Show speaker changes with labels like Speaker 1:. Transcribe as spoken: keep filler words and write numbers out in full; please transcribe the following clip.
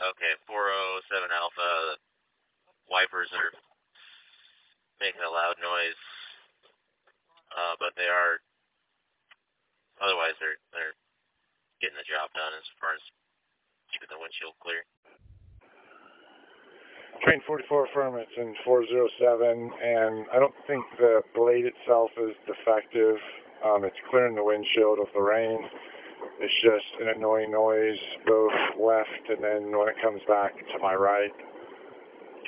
Speaker 1: Okay, four oh seven Alpha, wipers are making a loud noise, uh, but they are, otherwise they're, they're getting the job done as far as keeping the windshield clear.
Speaker 2: Train forty-four affirm, it's in four oh seven, and I don't think the blade itself is defective. Um, it's clearing the windshield of the rain. It's just an annoying noise, both left and then when it comes back to my right.